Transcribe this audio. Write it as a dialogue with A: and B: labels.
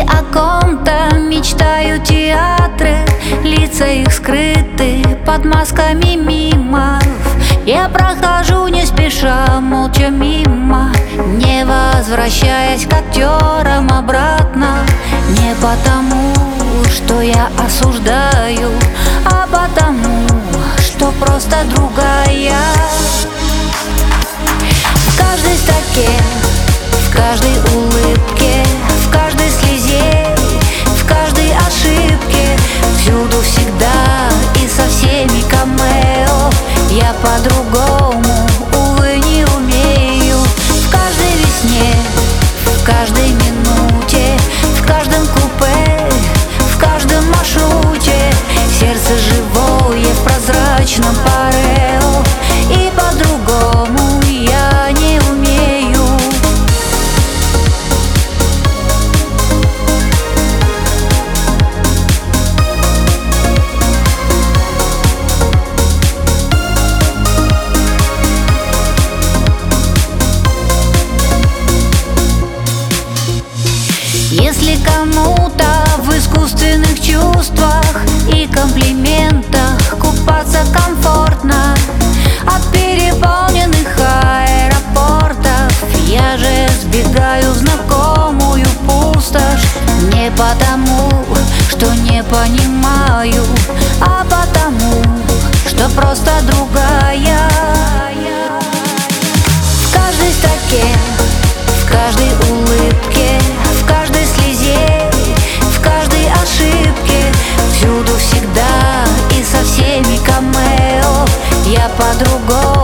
A: о ком-то мечтают театры, лица их скрыты под масками мимов. Я прохожу не спеша, молча мимо, не возвращаясь к актерам обратно. Не потому, что я осуждаю, а потому, что просто другая. В каждой строке, в каждой улыбке, в каждой слезе, в каждой ошибке, всюду, всегда и со всеми камео. Я по-другому, увы, не умею. В каждой весне, в каждой минуте, в каждом купе, в каждом маршруте, сердце живое в прозрачном парео. И по-другому я не умею. Если кому-то в искусственных чувствах и комплиментах купаться комфортно от переполненных аэропортов, я же сбегаю в знакомую пустошь. Не потому, что не понимаю, а потому, что просто другая. В каждой строке, в каждой улыбке, в каждой слезе, в каждой ошибке, всюду, всегда и со всеми камео. Я по-другому